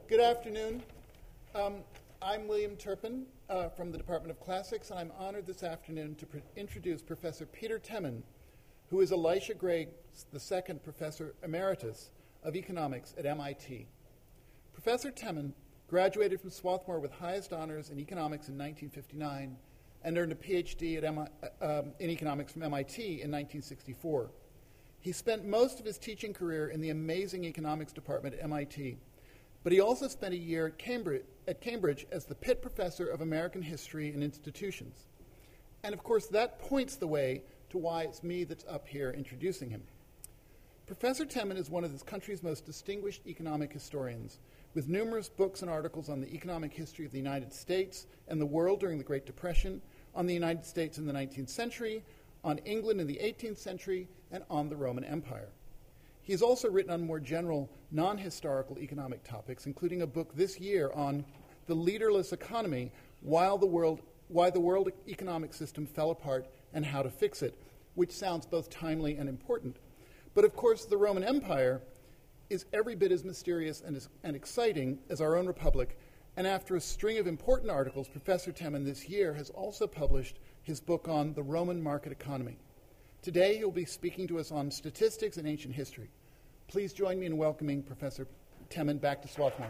Good afternoon. I'm William Turpin from the Department of Classics, and I'm honored this afternoon to introduce Professor Peter Temin, who is Elisha Gray II Professor Emeritus of Economics at MIT. Professor Temin graduated from Swarthmore with highest honors in economics in 1959 and earned a PhD in economics from MIT in 1964. He spent most of his teaching career in the amazing economics department at MIT, but he also spent a year at Cambridge as the Pitt Professor of American History and Institutions. And of course, that points the way to why it's me that's up here introducing him. Professor Temin is one of this country's most distinguished economic historians, with numerous books and articles on the economic history of the United States and the world during the Great Depression, on the United States in the 19th century, on England in the 18th century, and on the Roman Empire. He has also written on more general, non-historical economic topics, including a book this year on the leaderless economy, why the world economic system fell apart and how to fix it, which sounds both timely and important. But of course, the Roman Empire is every bit as mysterious and exciting as our own republic, and after a string of important articles, Professor Temin this year has also published his book on the Roman market economy. Today, he'll be speaking to us on statistics and ancient history. Please join me in welcoming Professor Temin back to Swarthmore.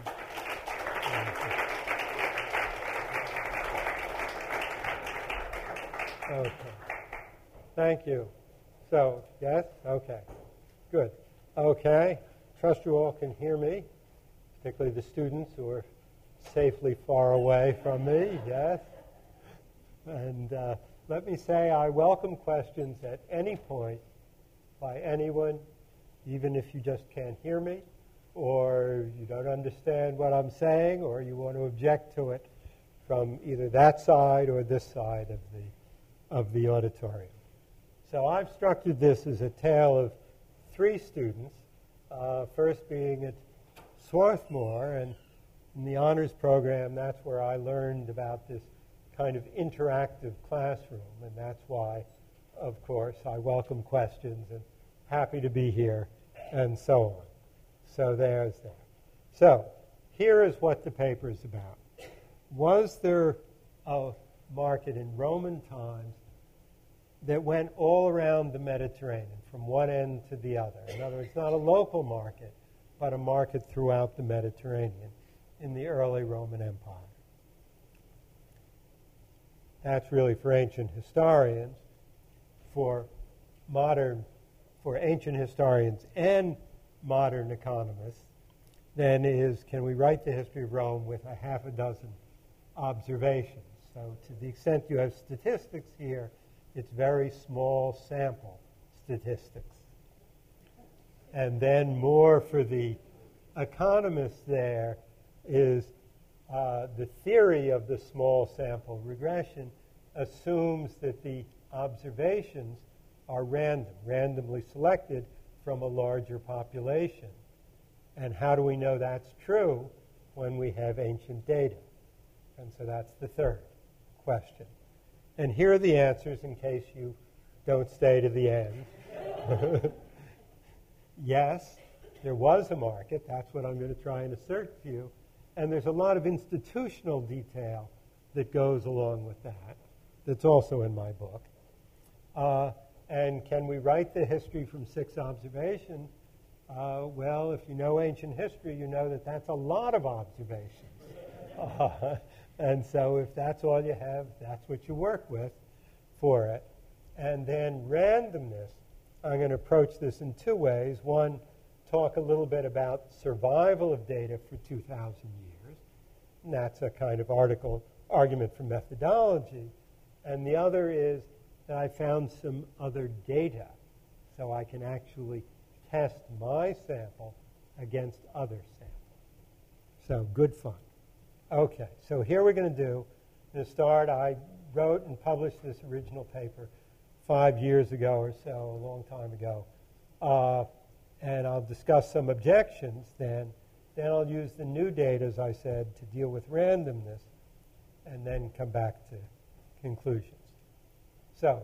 Okay. Thank you. So, yes? Okay. Good. Okay. Trust you all can hear me, particularly the students who are safely far away from me. Yes? And let me say I welcome questions at any point by anyone, even if you just can't hear me, or you don't understand what I'm saying, or you want to object to it from either that side or this side of the auditorium. So I've structured this as a tale of three students, first being at Swarthmore, and in the honors program, that's where I learned about this kind of interactive classroom, and that's why, of course, I welcome questions and happy to be here, and so on. So there's that. So here is what the paper is about. Was there a market in Roman times that went all around the Mediterranean, from one end to the other? In other words, not a local market, but a market throughout the Mediterranean in the early Roman Empire. That's really for ancient historians. For ancient historians and modern economists, then is, can we write the history of Rome with a half a dozen observations? So to the extent you have statistics here, it's very small sample statistics. And then more for the economists there is the theory of the small sample regression assumes that the observations are randomly selected from a larger population. And how do we know that's true when we have ancient data? And so that's the third question. And here are the answers in case you don't stay to the end. Yes, there was a market. That's what I'm going to try and assert to you. And there's a lot of institutional detail that goes along with that. That's also in my book. And can we write the history from 6 observations? Well, if you know ancient history, you know that that's a lot of observations. And so if that's all you have, that's what you work with for it. And then randomness, I'm going to approach this in 2 ways. One, talk a little bit about survival of data for 2,000 years. And that's a kind of argument for methodology. And the other is that I found some other data, so I can actually test my sample against other samples. So good fun. Okay, so here we're going to do, to start, I wrote and published this original paper 5 years ago or so, a long time ago. And I'll discuss some objections then. Then I'll use the new data, as I said, to deal with randomness, and then come back to conclusions. So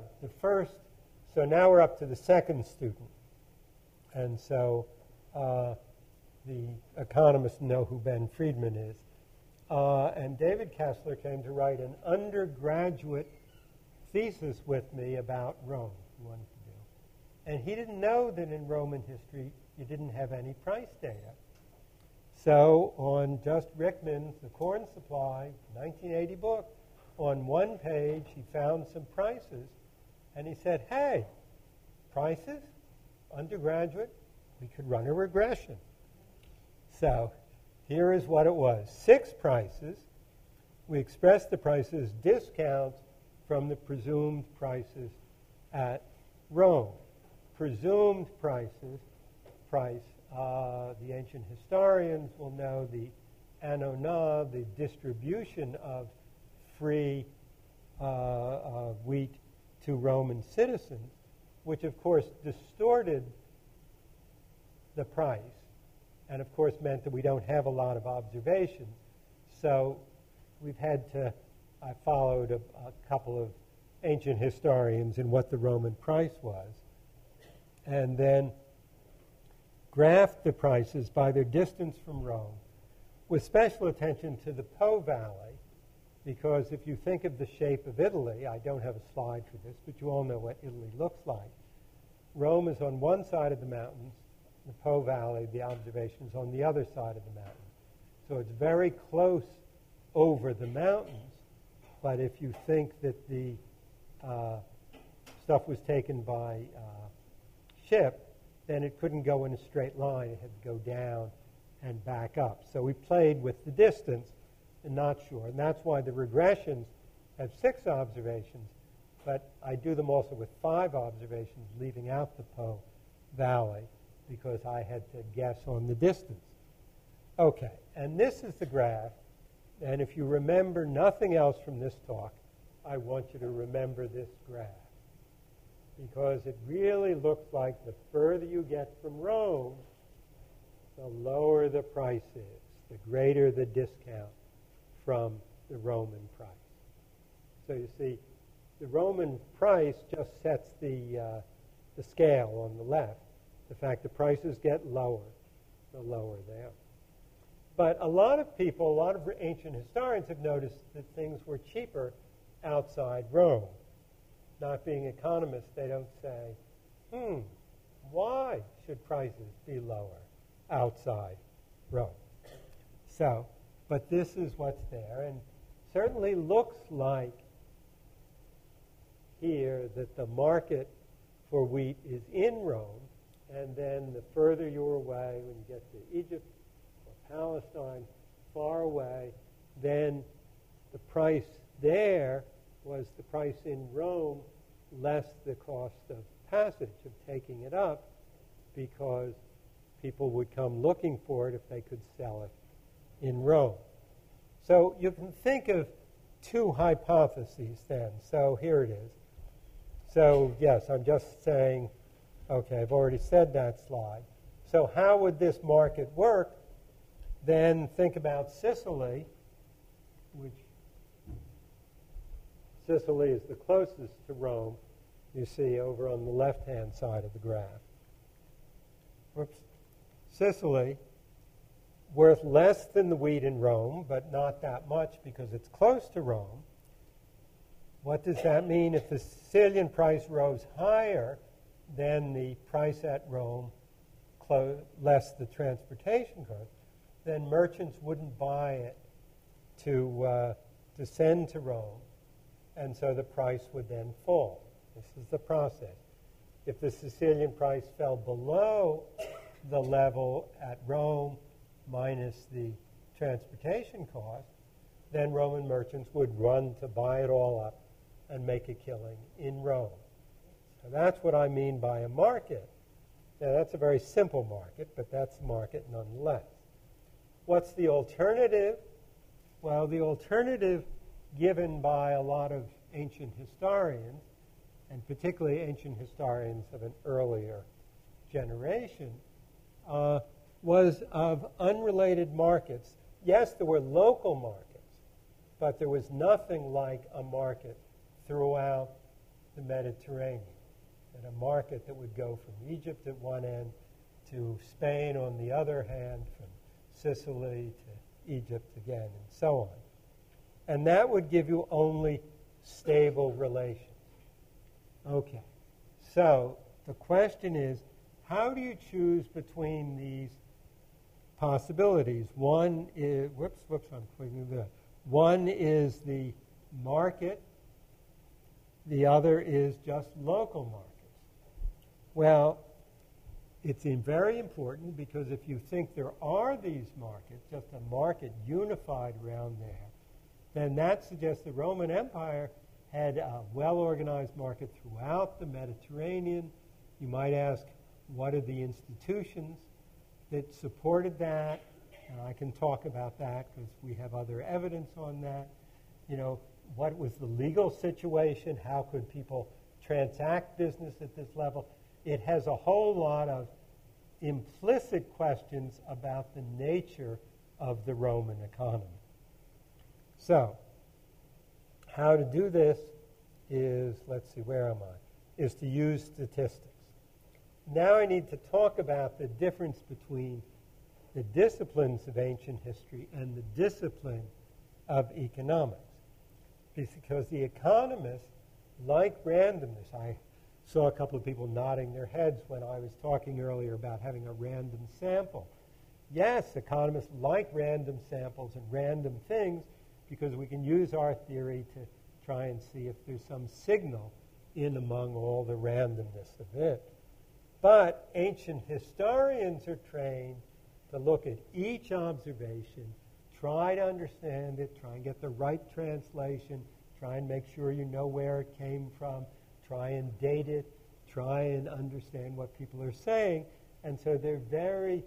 now we're up to the second student. And so the economists know who Ben Friedman is. And David Kessler came to write an undergraduate thesis with me about Rome he wanted to do. And he didn't know that in Roman history you didn't have any price data. So on Just Rickman's The Corn Supply, 1980 book, on one page he found some prices, and he said, hey, prices, undergraduate, we could run a regression. So here is what it was. 6 prices. We expressed the prices discounts from the presumed prices at Rome. Presumed price, the ancient historians will know the anona, the distribution of free wheat to Roman citizens, which of course distorted the price, and of course meant that we don't have a lot of observations. So we've had to, I followed a couple of ancient historians in what the Roman price was, and then graphed the prices by their distance from Rome, with special attention to the Po Valley, because if you think of the shape of Italy, I don't have a slide for this, but you all know what Italy looks like. Rome is on one side of the mountains, the Po Valley, the observation is on the other side of the mountains. So it's very close over the mountains, but if you think that the stuff was taken by ship, then it couldn't go in a straight line. It had to go down and back up. So we played with the distance and not sure. And that's why the regressions have 6 observations, but I do them also with 5 observations, leaving out the Po Valley, because I had to guess on the distance. Okay, and this is the graph. And if you remember nothing else from this talk, I want you to remember this graph, because it really looks like the further you get from Rome, the lower the price is, the greater the discount from the Roman price. So you see, the Roman price just sets the scale on the left. The fact the prices get lower, the lower they are. But a lot of people, a lot of ancient historians have noticed that things were cheaper outside Rome. Not being economists, they don't say, why should prices be lower outside Rome? So, but this is what's there, and certainly looks like here that the market for wheat is in Rome, and then the further you're away, when you get to Egypt or Palestine, far away, then the price there was the price in Rome less the cost of passage, of taking it up, because people would come looking for it if they could sell it in Rome. So you can think of 2 hypotheses then. So here it is. So yes, I'm just saying, okay, I've already said that slide. So how would this market work? Then think about Sicily, which Sicily is the closest to Rome, you see over on the left-hand side of the graph. Whoops. Sicily, worth less than the wheat in Rome, but not that much because it's close to Rome. What does that mean? If the Sicilian price rose higher than the price at Rome, less the transportation cost, then merchants wouldn't buy it to send to Rome, and so the price would then fall. This is the process. If the Sicilian price fell below the level at Rome minus the transportation cost, then Roman merchants would run to buy it all up and make a killing in Rome. So that's what I mean by a market. Now, that's a very simple market, but that's a market nonetheless. What's the alternative? Well, the alternative given by a lot of ancient historians, and particularly ancient historians of an earlier generation, was of unrelated markets. Yes, there were local markets, but there was nothing like a market throughout the Mediterranean. And a market that would go from Egypt at one end to Spain on the other hand, from Sicily to Egypt again, and so on. And that would give you only stable relations. Okay, so the question is, how do you choose between these possibilities? One is, I'm clicking that. One is the market, the other is just local markets. Well, it's very important because if you think there are these markets, just a market unified around there, then that suggests the Roman Empire had a well-organized market throughout the Mediterranean. You might ask, what are the institutions that supported that? And I can talk about that because we have other evidence on that. You know, what was the legal situation? How could people transact business at this level? It has a whole lot of implicit questions about the nature of the Roman economy. So, how to do this is, let's see, where am I? Is to use statistics. Now I need to talk about the difference between the disciplines of ancient history and the discipline of economics. Because the economists like randomness. I saw a couple of people nodding their heads when I was talking earlier about having a random sample. Yes, economists like random samples and random things because we can use our theory to try and see if there's some signal in among all the randomness of it. But ancient historians are trained to look at each observation, try to understand it, try and get the right translation, try and make sure you know where it came from, try and date it, try and understand what people are saying. And so they're very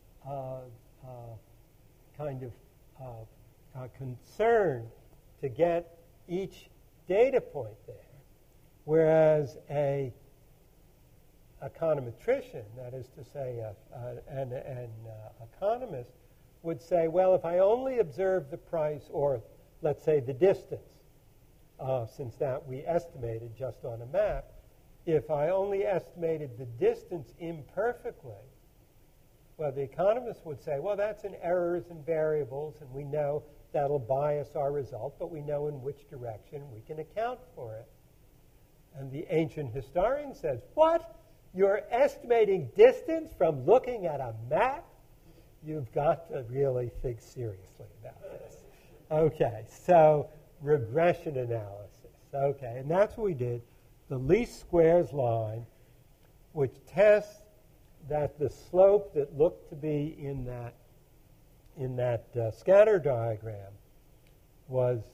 concerned to get each data point there. Whereas a econometrician, that is to say an economist, would say, well, if I only observe the price, or let's say the distance, since that we estimated just on a map, if I only estimated the distance imperfectly, well, the economist would say, well, that's in errors and variables, and we know that'll bias our result, but we know in which direction we can account for it. And the ancient historian says, what? You're estimating distance from looking at a map? You've got to really think seriously about this. Okay, so regression analysis. Okay, and that's what we did. The least squares line, which tests that the slope that looked to be in that scatter diagram was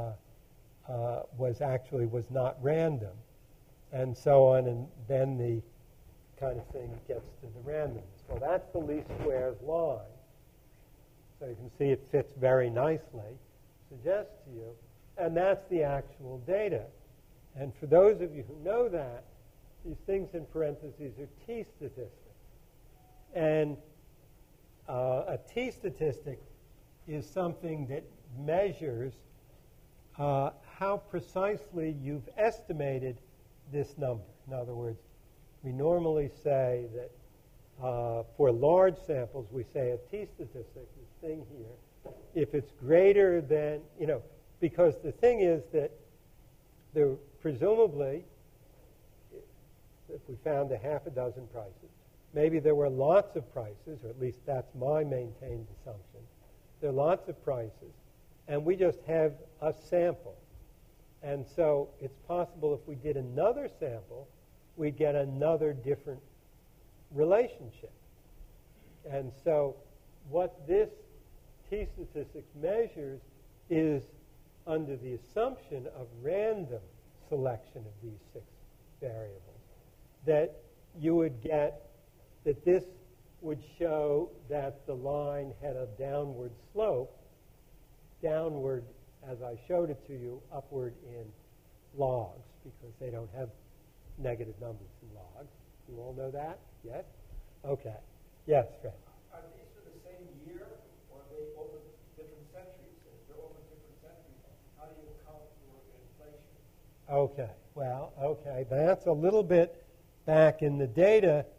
not random, and so on, and then the kind of thing gets to the randomness. Well, that's the least squares line. So you can see it fits very nicely, suggests to you, and that's the actual data. And for those of you who know that, these things in parentheses are t-statistics. And a t-statistic is something that measures how precisely you've estimated this number. In other words, we normally say that for large samples, we say a t-statistic, this thing here, if it's greater than, because the thing is that presumably, if we found a half a dozen prices, maybe there were lots of prices, or at least that's my maintained assumption. There are lots of prices, and we just have a sample. And so it's possible if we did another sample, we'd get another different relationship. And so what this t-statistics measures is under the assumption of random selection of these 6 variables, that you would get that this would show that the line had a downward slope, downward, as I showed it to you, upward in logs, because they don't have negative numbers in logs. You all know that? Yes? Okay. Yes, Fred? Are these for the same year, or are they over different centuries? If they're over different centuries, how do you account for inflation? Okay. Well, okay. That's a little bit back in the data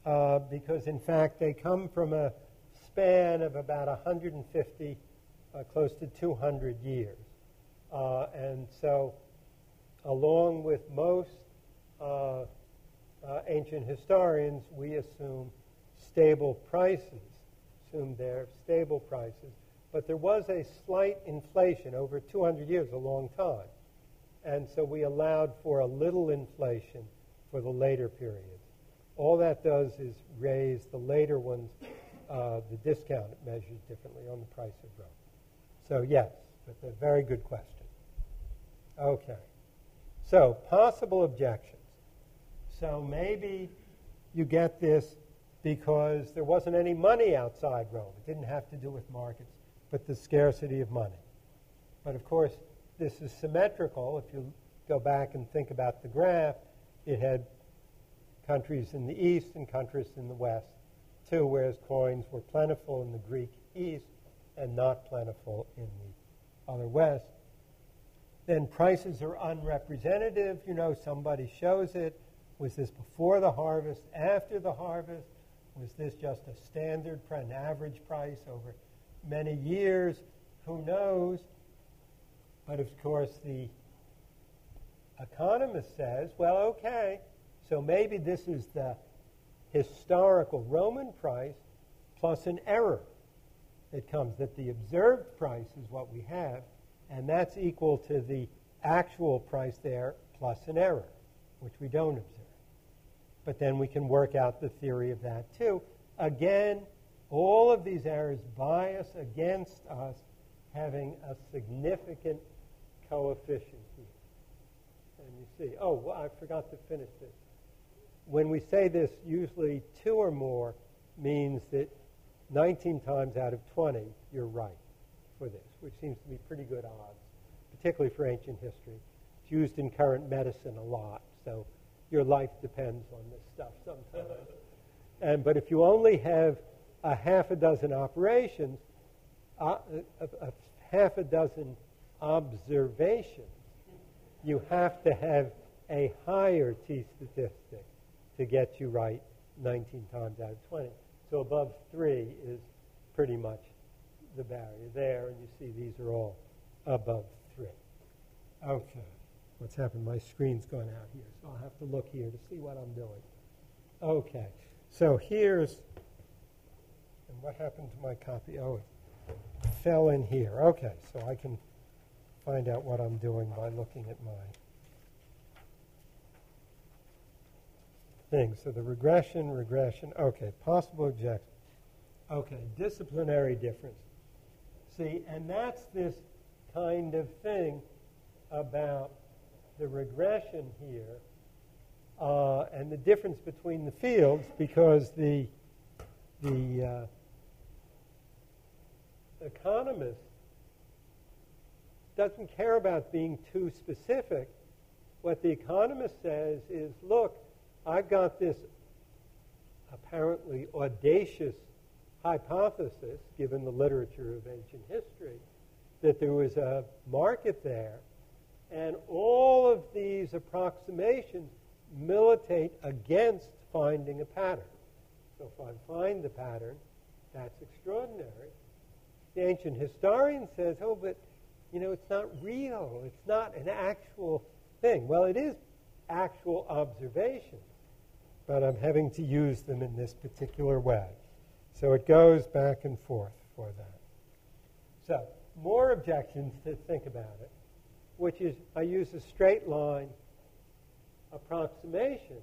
because, in fact, they come from a span of about 150, close to 200 years. And so, along with most ancient historians, we assume stable prices, assume they're stable prices. But there was a slight inflation over 200 years, a long time. And so we allowed for a little inflation for the later periods. All that does is raise the later ones, the discount it measures differently on the price of Rome. So yes, that's a very good question. Okay. So possible objections. So maybe you get this because there wasn't any money outside Rome. It didn't have to do with markets, but the scarcity of money. But of course, this is symmetrical. If you go back and think about the graph, it had countries in the east and countries in the west, too, whereas coins were plentiful in the Greek east and not plentiful in the other west. Then prices are unrepresentative. You know, somebody shows it. Was this before the harvest, after the harvest? Was this just a standard, an average price over many years? Who knows? But of course, the economist says, well, okay, so maybe this is the historical Roman price plus an error that comes, that the observed price is what we have, and that's equal to the actual price there plus an error, which we don't observe. But then we can work out the theory of that too. Again, all of these errors bias against us having a significant coefficient here. And you see, oh, well, I forgot to finish this. When we say this, usually 2 or more means that 19 times out of 20 you're right for this, which seems to be pretty good odds, particularly for ancient history. It's used in current medicine a lot, so your life depends on this stuff sometimes. But if you only have a half a dozen operations, a half a dozen observations, you have to have a higher t-statistic to get you right 19 times out of 20. So above 3 is pretty much the barrier there, and you see these are all above 3. Okay. What's happened? My screen's gone out here, so I'll have to look here to see what I'm doing. Okay. So here's, and what happened to my copy? Oh, it fell in here. Okay, so I can find out what I'm doing by looking at my thing. So the regression, okay, possible objection. Okay, disciplinary difference. See, and that's this kind of thing about the regression here and the difference between the fields, because the economist doesn't care about being too specific. What the economist says is, look, I've got this apparently audacious hypothesis, given the literature of ancient history, that there was a market there, and all of these approximations militate against finding a pattern. So if I find the pattern, that's extraordinary. The ancient historian says, oh, but, you know, it's not real. It's not an actual thing. Well, it is actual observations, but I'm having to use them in this particular way. So it goes back and forth for that. So more objections to think about it, which is I use a straight line approximation.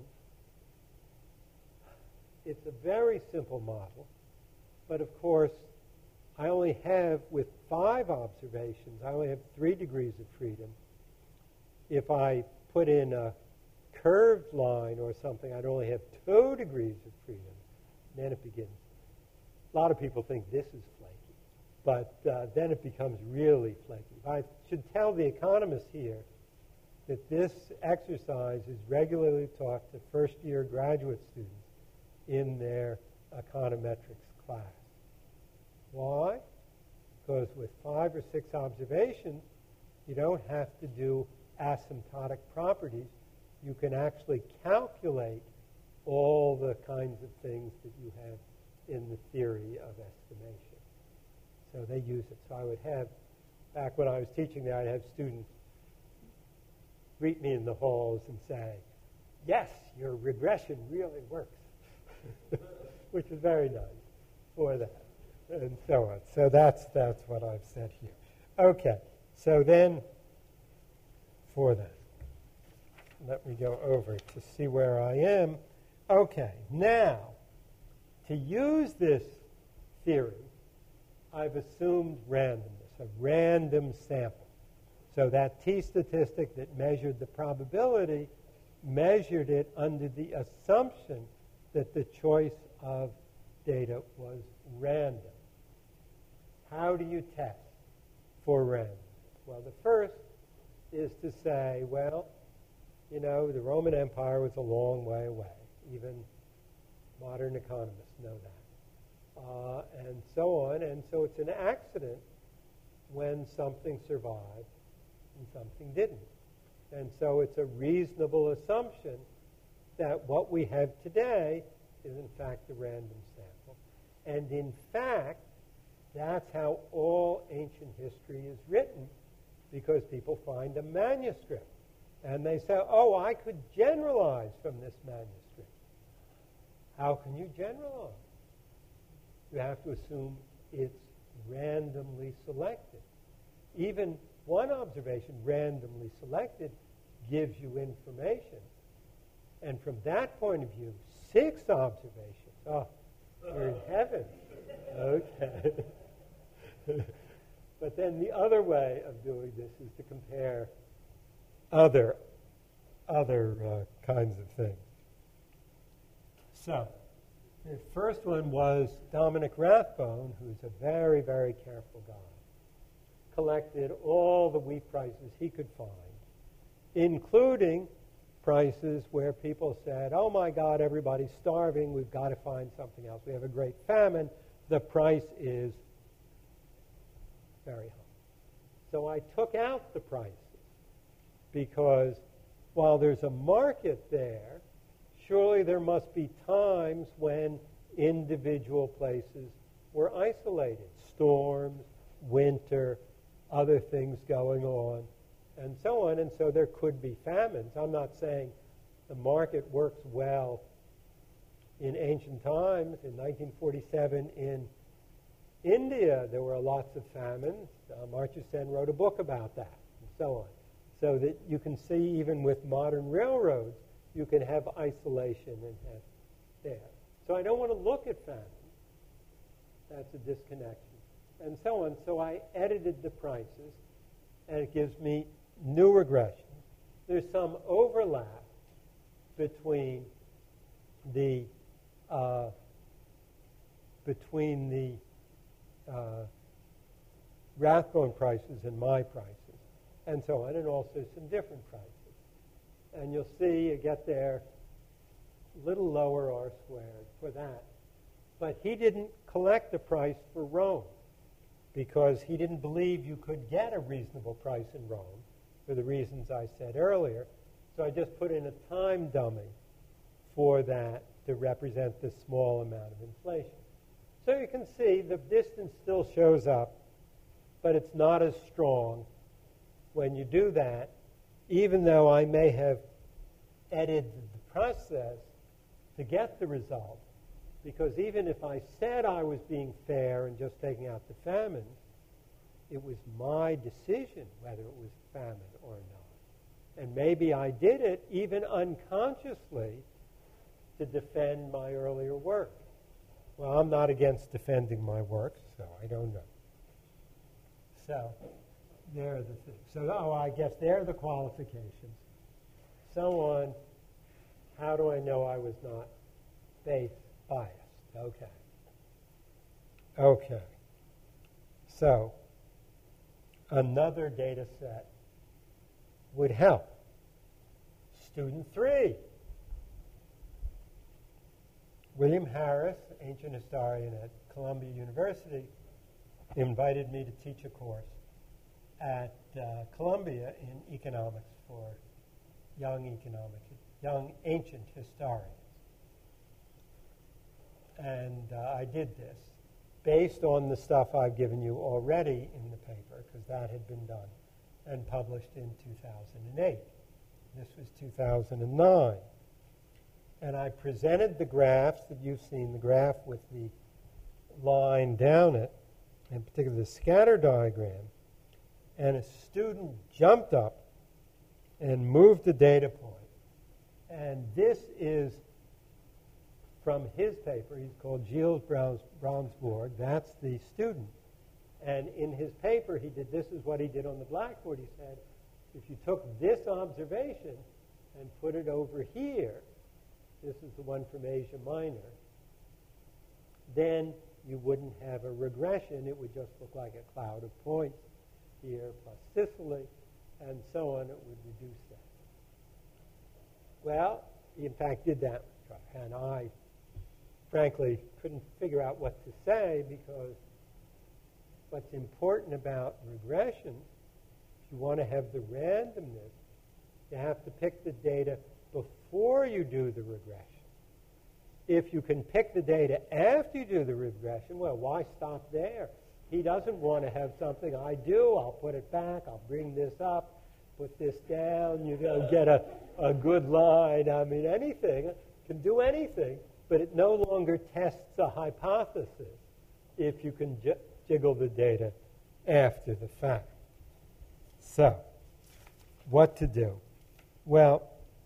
It's a very simple model, but of course I only have, with 5 observations, I only have 3 degrees of freedom. If I put in a curved line or something, I'd only have 2 degrees of freedom. And then it begins. A lot of people think this is flaky, but then it becomes really flaky. I should tell the economists here that this exercise is regularly taught to first-year graduate students in their econometrics class. Why? Because with 5 or 6 observations, you don't have to do asymptotic properties. You can actually calculate all the kinds of things that you have in the theory of estimation. So they use it. So I would have, back when I was teaching there, I'd have students greet me in the halls and say, yes, your regression really works, which is very nice for that, and so on. So that's what I've said here. Okay, so then for that, let me go over to see where I am. Okay, now, to use this theory, I've assumed randomness, a random sample. So that t-statistic that measured the probability measured it under the assumption that the choice of data was random. How do you test for randomness? Well, the first is to say, well, you know, the Roman Empire was a long way away. Even modern economists know that. And so on. And so it's an accident when something survived and something didn't. And so it's a reasonable assumption that what we have today is in fact a random sample. And in fact, that's how all ancient history is written, because people find a manuscript and they say, oh, I could generalize from this manuscript. How can you generalize? You have to assume it's randomly selected. Even one observation, randomly selected, gives you information. And from that point of view, 6 observations, oh, we're in heaven. Okay. But then the other way of doing this is to compare other kinds of things. So, the first one was Dominic Rathbone, who's a very, very careful guy. Collected all the wheat prices he could find, including prices where people said, oh my God, everybody's starving, we've got to find something else. We have a great famine, the price is very high. So I took out the prices because while there's a market there, surely there must be times when individual places were isolated. Storms, winter, other things going on, and so on. And so there could be famines. I'm not saying the market works well in ancient times. In 1947 in India, there were lots of famines. Amartya Sen wrote a book about that, and so on. So that you can see even with modern railroads, you can have isolation and have there. So I don't want to look at famine. That's a disconnection. And so on. So I edited the prices, and it gives me new regressions. There's some overlap between the Rathbone prices and my prices, and so on, and also some different prices. And you'll see you get there a little lower R squared for that. But he didn't collect a price for Rome because he didn't believe you could get a reasonable price in Rome for the reasons I said earlier. So I just put in a time dummy for that to represent this small amount of inflation. So you can see the distance still shows up, but it's not as strong when you do that, even though I may have edited the process to get the result. Because even if I said I was being fair and just taking out the famines, it was my decision whether it was famine or not. And maybe I did it even unconsciously to defend my earlier work. Well, I'm not against defending my work, so I don't know. So, there are the things. So, I guess there are the qualifications. So on, how do I know I was not biased? Okay. Okay. So, another data set would help. Student 3. William Harris, ancient historian at Columbia University, invited me to teach a course at Columbia in economics for young ancient historians. And I did this based on the stuff I've given you already in the paper, because that had been done and published in 2008. This was 2009. And I presented the graphs that you've seen, the graph with the line down it, in particular the scatter diagram, and a student jumped up and moved the data point. And this is from his paper. He's called Gilles Braunsborg. That's the student. And in his paper, this is what he did on the blackboard. He said, if you took this observation and put it over here, this is the one from Asia Minor, then you wouldn't have a regression. It would just look like a cloud of points here plus Sicily, and so on. It would reduce that. Well, he in fact did that, and I frankly couldn't figure out what to say, because what's important about regression, if you want to have the randomness, you have to pick the data before you do the regression. If you can pick the data after you do the regression, well, why stop there? He doesn't want to have something I do. I'll put it back. I'll bring this up, put this down. You're going to get a good line. I mean, anything. Can do anything, but it no longer tests a hypothesis if you can jiggle the data after the fact. So, what to do? Well,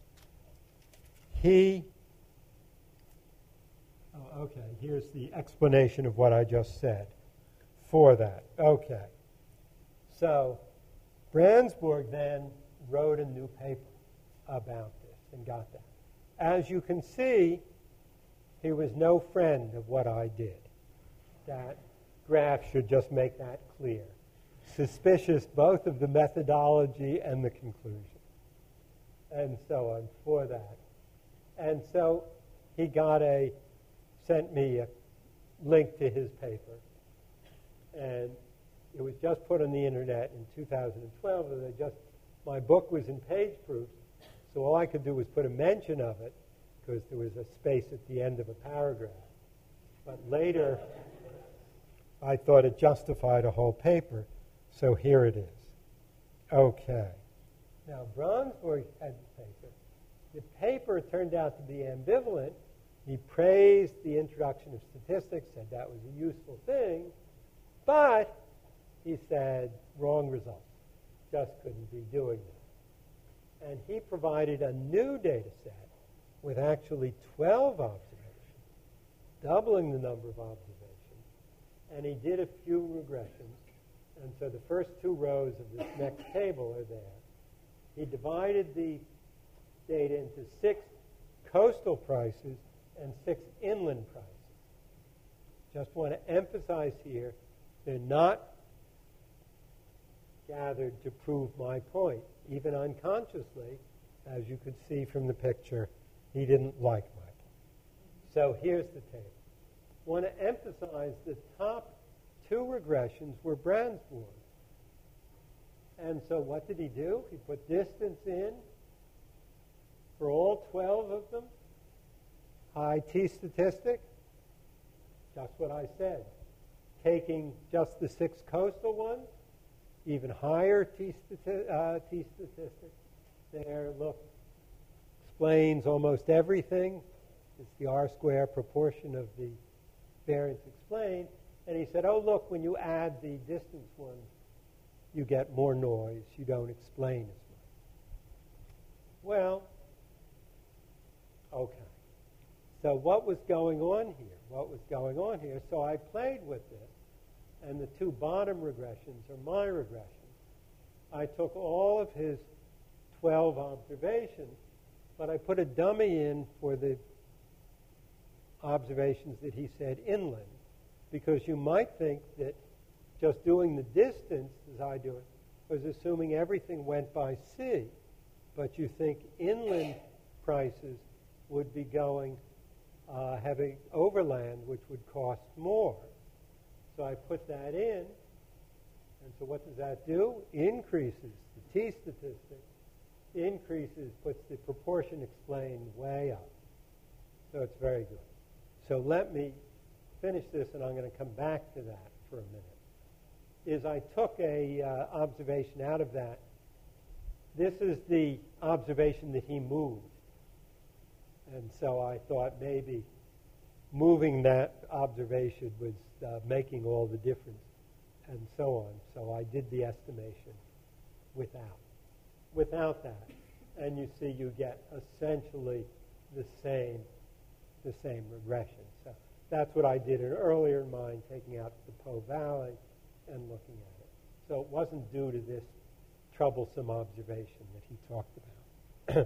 here's the explanation of what I just said for that. Okay. So, Braunsborg then wrote a new paper about this and got that. As you can see, he was no friend of what I did. That graph should just make that clear. Suspicious both of the methodology and the conclusion, and so on for that. And so he sent me a link to his paper, and it was just put on the internet in 2012. And my book was in page proofs, so all I could do was put a mention of it, because there was a space at the end of a paragraph. But later, I thought it justified a whole paper, so here it is. Okay. Now, Braunsborg had the paper. The paper turned out to be ambivalent. He praised the introduction of statistics, said that was a useful thing, but he said, wrong results. Just couldn't be doing that. And he provided a new data set with actually 12 observations, doubling the number of observations, and he did a few regressions. And so the first two rows of this next table are there. He divided the data into 6 coastal prices and 6 inland prices. Just want to emphasize here, they're not gathered to prove my point. Even unconsciously, as you could see from the picture, he didn't like my point. So here's the table. I want to emphasize the top 2 regressions were Braunsborg. And so what did he do? He put distance in for all 12 of them. High t-statistic. Just what I said. Taking just the 6 coastal ones, even higher t-statistic. There, look, explains almost everything. It's the R-square proportion of the variance explained. And he said, oh, look, when you add the distance ones, you get more noise. You don't explain as much. Well, okay. So what was going on here? What was going on here? So I played with this, and the 2 bottom regressions are my regressions. I took all of his 12 observations, but I put a dummy in for the observations that he said inland, because you might think that just doing the distance, as I do it, was assuming everything went by sea. But you think inland prices would be going, having overland, which would cost more. So I put that in. And so what does that do? Increases the t-statistic. Increases, puts the proportion explained way up. So it's very good. so let me finish this, and I'm going to come back to that for a minute, is I took a observation out of that. This is the observation that he moved. And so I thought maybe moving that observation was making all the difference, and so on. So I did the estimation without that. And you see you get essentially the same regression. So that's what I did earlier in mine, taking out the Po Valley and looking at it. So it wasn't due to this troublesome observation that he talked about.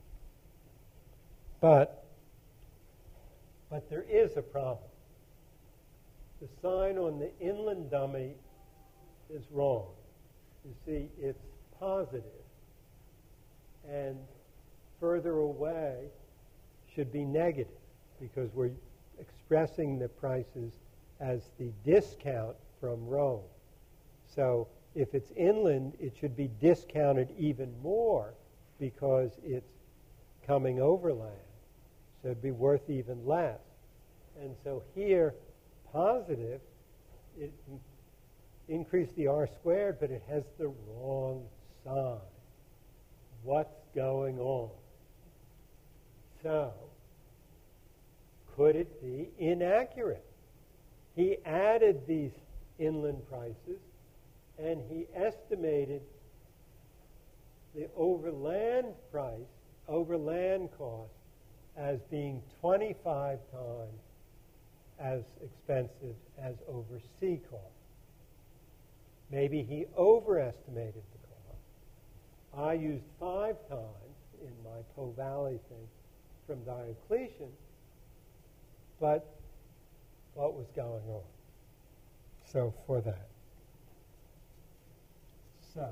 But there is a problem. The sign on the inland dummy is wrong. You see, it's positive, and further away should be negative, because we're expressing the prices as the discount from Rome. So if it's inland, it should be discounted even more because it's coming overland. So it'd be worth even less. And so here, positive, it increased the R squared, but it has the wrong sign. What's going on? So, could it be inaccurate? He added these inland prices, and he estimated the overland price, overland cost, as being 25 times as expensive as oversea cost. Maybe he overestimated the cost. I used 5 times in my Po Valley thing from Diocletian, but what was going on? So for that. So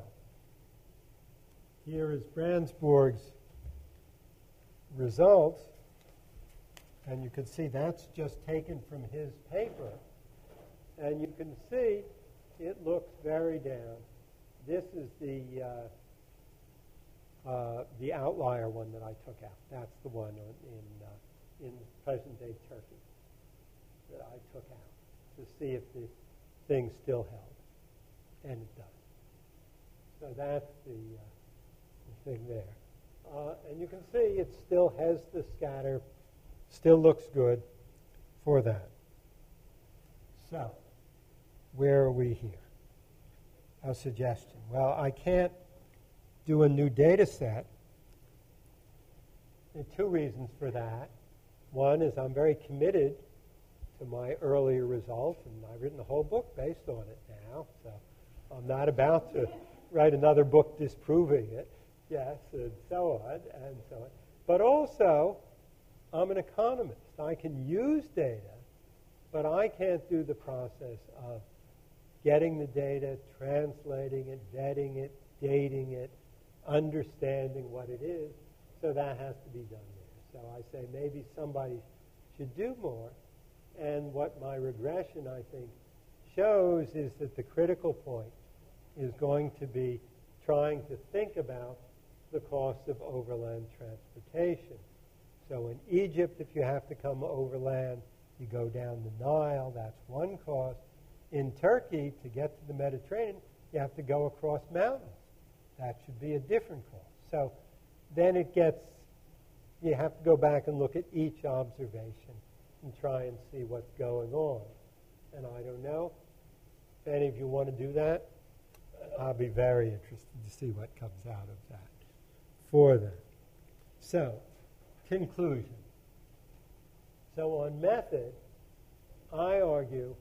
here is Brandsburg's results, and you can see that's just taken from his paper, and you can see it looks very down. This is the outlier one that I took out. That's the one in present-day Turkey that I took out to see if the thing still held, and it does. So that's the thing there. And you can see it still has the scatter, still looks good for that. So, where are we here? A suggestion. Well, I can't do a new data set. There are 2 reasons for that. One is I'm very committed to my earlier results, and I've written a whole book based on it now, so I'm not about to write another book disproving it. Yes, and so on, and so on. But also, I'm an economist. I can use data, but I can't do the process of getting the data, translating it, vetting it, dating it, understanding what it is. So that has to be done there. So I say maybe somebody should do more. And what my regression, I think, shows is that the critical point is going to be trying to think about the cost of overland transportation. So in Egypt, if you have to come overland, you go down the Nile. That's one cost. In Turkey, to get to the Mediterranean, you have to go across mountains. That should be a different cost. So then you have to go back and look at each observation and try and see what's going on. And I don't know if any of you want to do that. I'll be very interested to see what comes out of that for them. So, conclusion. So on method, I argue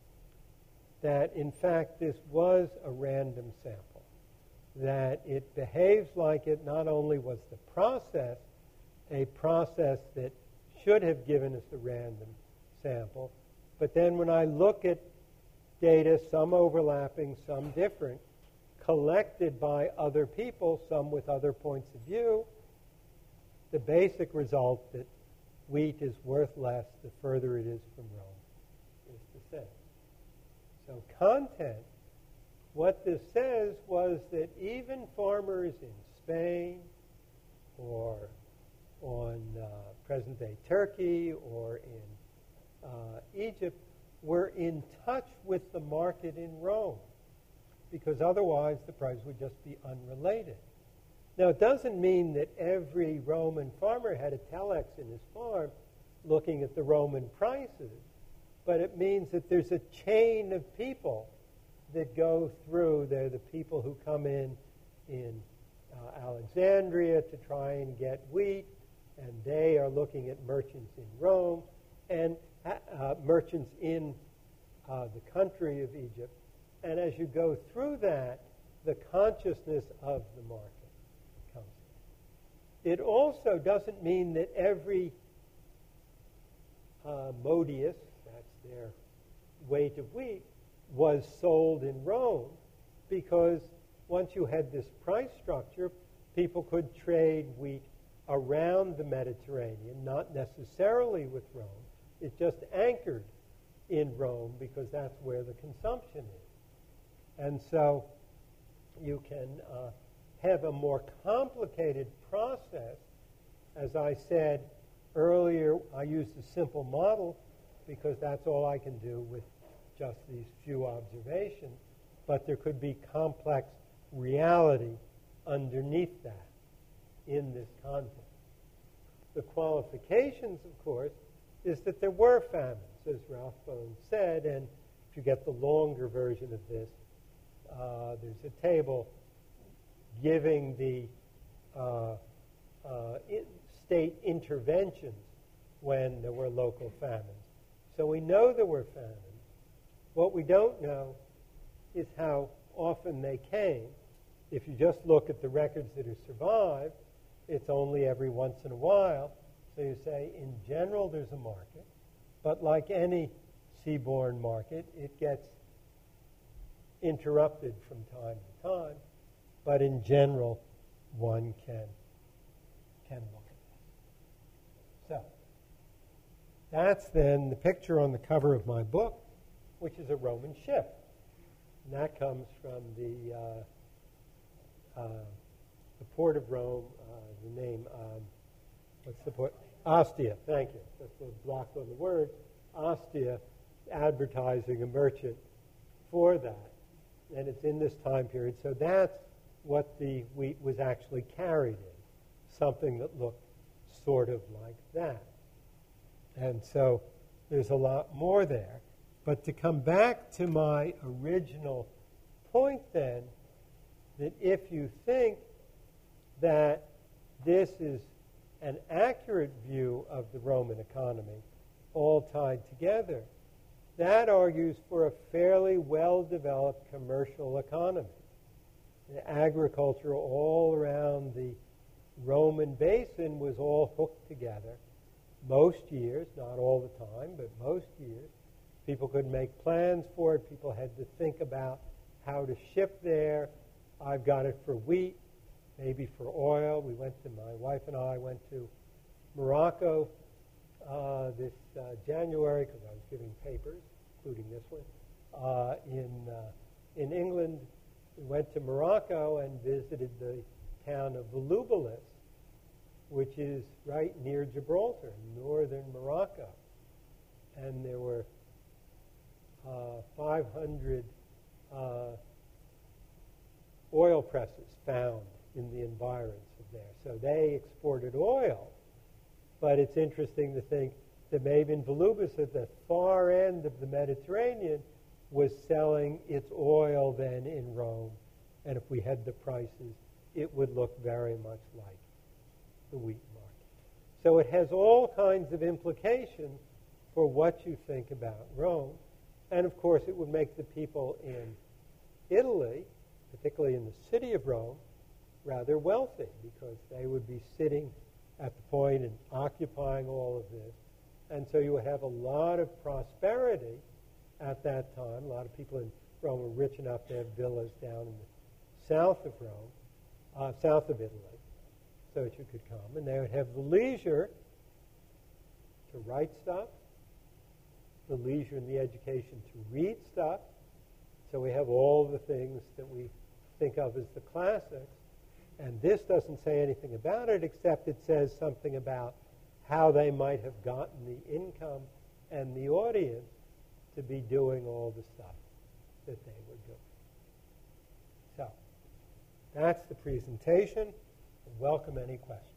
that in fact this was a random sample, that it behaves like it. Not only was the process a process that should have given us a random sample, but then when I look at data, some overlapping, some different, collected by other people, some with other points of view, the basic result that wheat is worth less the further it is from Rome is the same. So content, what this says was that even farmers in Spain or on present-day Turkey or in Egypt were in touch with the market in Rome, because otherwise the price would just be unrelated. Now, it doesn't mean that every Roman farmer had a telex in his farm looking at the Roman prices, but it means that there's a chain of people that go through. They're the people who come in Alexandria to try and get wheat, and they are looking at merchants in Rome and merchants in the country of Egypt. And as you go through that, the consciousness of the market comes in. It also doesn't mean that every modius, that's their weight of wheat, was sold in Rome, because once you had this price structure, people could trade wheat around the Mediterranean, not necessarily with Rome. It just anchored in Rome because that's where the consumption is. And so you can have a more complicated process. As I said earlier, I used a simple model because that's all I can do with just these few observations, but there could be complex reality underneath that in this context. The qualifications, of course, is that there were famines, as Ralph Bones said, and if you get the longer version of this, there's a table giving the state interventions when there were local famines. So we know there were famines. What we don't know is how often they came. If you just look at the records that have survived, it's only every once in a while. So you say, in general, there's a market. But like any seaborne market, it gets interrupted from time to time. But in general, one can look at this. So that's then the picture on the cover of my book, which is a Roman ship. And that comes from the port of Rome, the name, what's the port? Ostia, thank you. That's the block on the word. Ostia, advertising a merchant for that. And it's in this time period. So that's what the wheat was actually carried in, something that looked sort of like that. And so there's a lot more there. But to come back to my original point then, that if you think that this is an accurate view of the Roman economy, all tied together, that argues for a fairly well-developed commercial economy. The agriculture all around the Roman basin was all hooked together. Most years, not all the time, but most years, people could make plans for it. People had to think about how to ship there. I've got it for wheat, maybe for oil. My wife and I went to Morocco this January because I was giving papers, including this one, in England. We went to Morocco and visited the town of Volubilis, which is right near Gibraltar, northern Morocco. And there were 500 oil presses found in the environs of there. So they exported oil. But it's interesting to think that maybe in Volubilis, at the far end of the Mediterranean, was selling its oil then in Rome. And if we had the prices, it would look very much like the wheat market. So it has all kinds of implications for what you think about Rome. And of course, it would make the people in Italy, particularly in the city of Rome, rather wealthy, because they would be sitting at the point and occupying all of this. And so you would have a lot of prosperity at that time. A lot of people in Rome were rich enough to have villas down in the south of Rome, south of Italy, so that you could come. And they would have the leisure to write stuff, the leisure and the education to read stuff. So we have all the things that we think of as the classics. And this doesn't say anything about it, except it says something about how they might have gotten the income and the audience to be doing all the stuff that they were doing. So that's the presentation. Welcome any questions.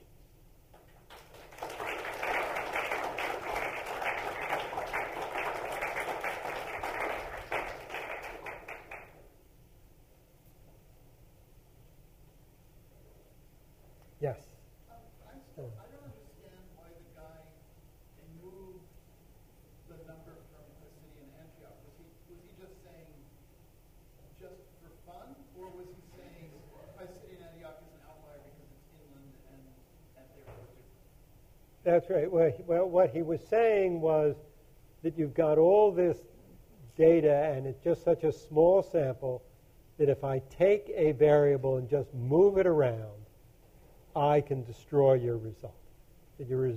Yes. I don't understand why the guy moved the number from Pisidian Antioch. Was he just saying just for fun, or was he saying Pisidian Antioch is an outlier because it's inland and therefore different? That's right. Well, what he was saying was that you've got all this data, and it's just such a small sample that if I take a variable and just move it around, I can destroy your result. That your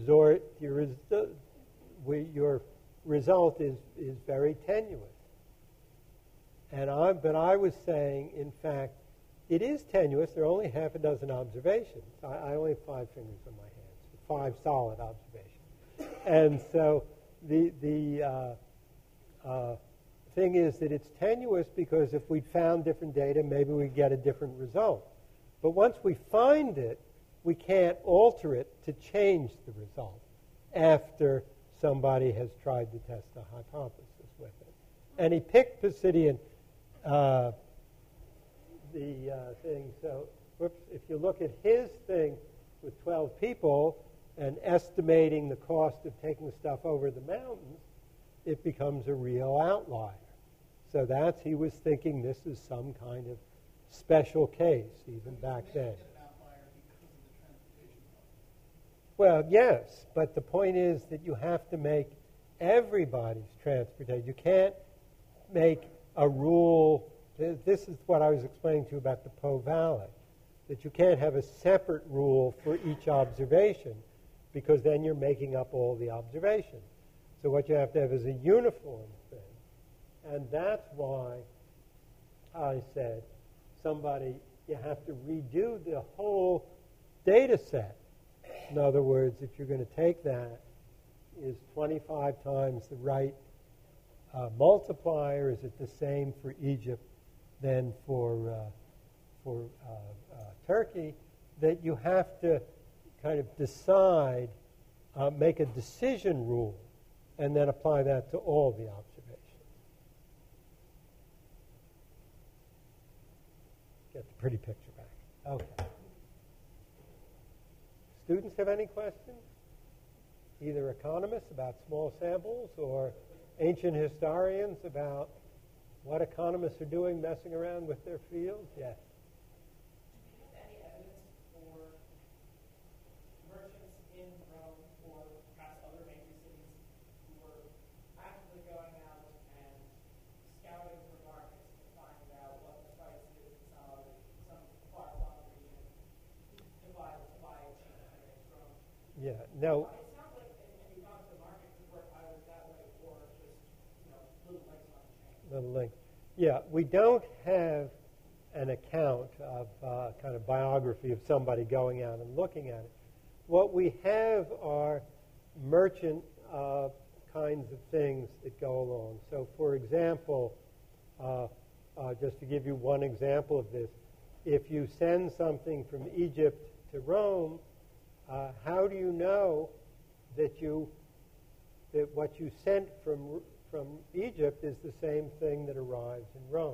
result is very tenuous. But I was saying, in fact, it is tenuous. There are only half a dozen observations. I only have 5 fingers on my hands, 5 solid observations. And so the thing is that it's tenuous because if we'd found different data, maybe we'd get a different result. But once we find it, we can't alter it to change the result after somebody has tried to test a hypothesis with it. And he picked Pisidian, the thing. So, if you look at his thing with 12 people and estimating the cost of taking stuff over the mountains, it becomes a real outlier. So he was thinking this is some kind of special case even back then. Well, yes, but the point is that you have to make everybody's transportation. You can't make a rule. This is what I was explaining to you about the Po Valley, that you can't have a separate rule for each observation because then you're making up all the observations. So what you have to have is a uniform thing. And that's why I said, you have to redo the whole data set. In other words, if you're going to take that, is 25 times the right multiplier? Is it the same for Egypt than for Turkey? That you have to kind of decide, make a decision rule, and then apply that to all the observations. Get the pretty picture back. Okay. Students have any questions? Either economists about small samples or ancient historians about what economists are doing messing around with their fields? Yes. Do we have any evidence for merchants in Rome or perhaps other major cities who were actively going out and scouting for markets to find out what the price is in some far-flung region to buy a cheap Rome? Yeah. No. It sounds like any economics of the market could work either that way or just little links on the chain. Little link. Yeah, we don't have an account of kind of biography of somebody going out and looking at it. What we have are merchant kinds of things that go along. So, for example, just to give you one example of this, if you send something from Egypt to Rome, how do you know that what you sent from Egypt is the same thing that arrives in Rome?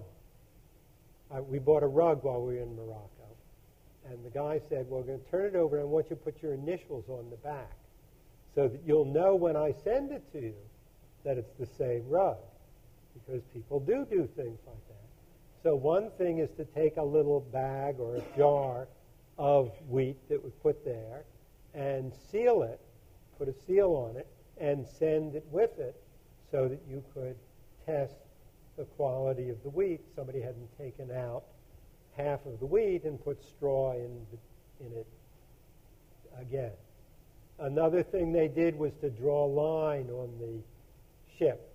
We bought a rug while we were in Morocco, and the guy said, well, we're going to turn it over, and I want you to put your initials on the back so that you'll know when I send it to you that it's the same rug, because people do things like that. So one thing is to take a little bag or a jar of wheat that was put there and seal it, put a seal on it, and send it with it so that you could test the quality of the wheat. Somebody hadn't taken out half of the wheat and put straw in it again. Another thing they did was to draw a line on the ship,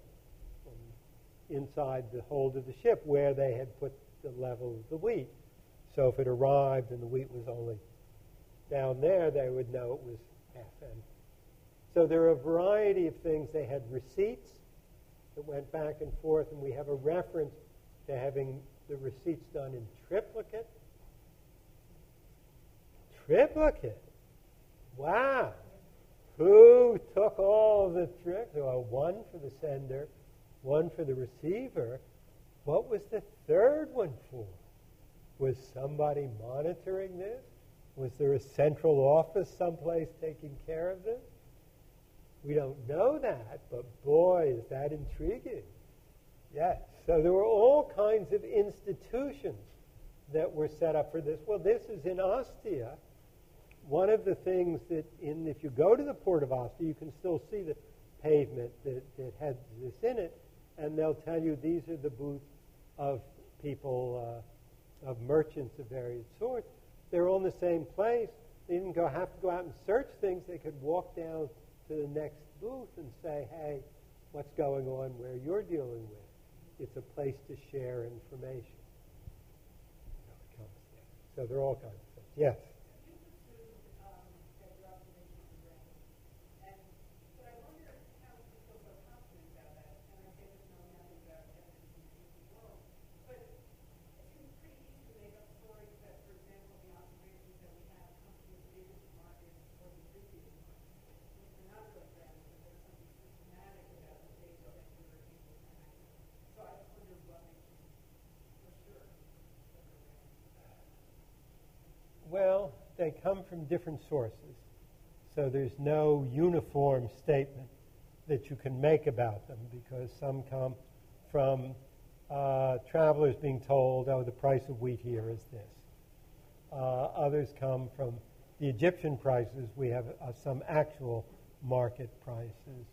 inside the hold of the ship, where they had put the level of the wheat. So if it arrived and the wheat was only down there, they would know it was half empty. So there are a variety of things. They had receipts that went back and forth, and we have a reference to having the receipts done in triplicate. Triplicate? Wow. Who took all the tricks? Well, one for the sender, one for the receiver. What was the third one for? Was somebody monitoring this? Was there a central office someplace taking care of this? We don't know that, but boy, is that intriguing. Yes. So there were all kinds of institutions that were set up for this. Well, this is in Ostia. One of the things that, if you go to the port of Ostia, you can still see the pavement that had this in it, and they'll tell you these are the booths of people, of merchants of various sorts. They're all in the same place. They didn't have to go out and search things. They could walk down to the next booth and say, hey, what's going on where you're dealing with? It's a place to share information. So it comes there. So there are all kinds of things. Yes? Well, they come from different sources, so there's no uniform statement that you can make about them, because some come from travelers being told, oh, the price of wheat here is this. Others come from the Egyptian prices. We have some actual market prices.